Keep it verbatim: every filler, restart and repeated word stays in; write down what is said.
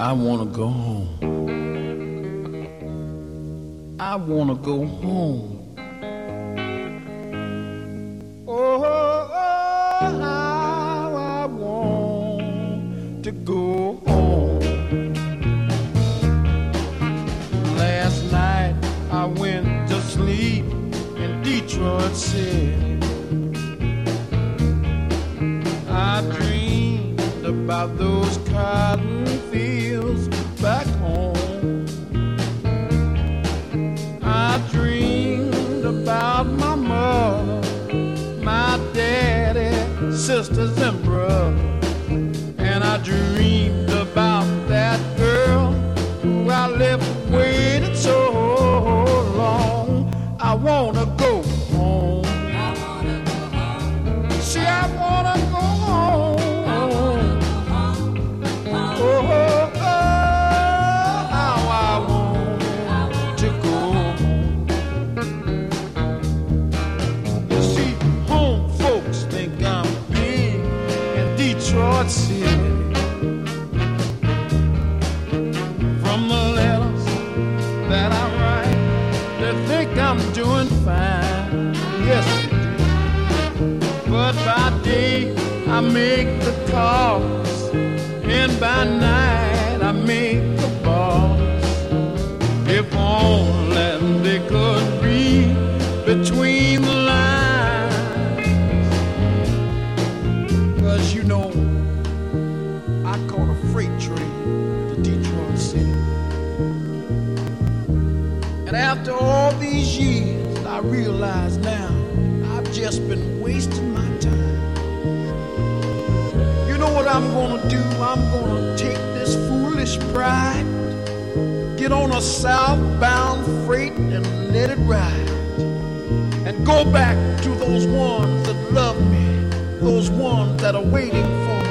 I wanna go home. I wanna go home. Oh, how I want to go home. Last night I went to sleep in Detroit City. I dreamed about those cotton fields back home. I dreamed about my mother, my daddy, sisters and brothers. And I dreamed about that girl who I left waiting so long. I wanna go home. I wanna go home. See, I wanna go home. I wanna go home. Oh, oh, oh, how I want to go home. You see, home folks think I'm big in Detroit City. From the letters that I write, they think I'm doing fine. Yes, they do. But by day I make the calls, and by night I make the balls. If only they could read between the lines. 'Cause you know, I caught a freight train to Detroit City. And after all these years, I realize now I've just been wasting my time. You know what I'm gonna do? I'm gonna take this foolish pride, get on a southbound freight and let it ride, and go back to those ones that love me, those ones that are waiting for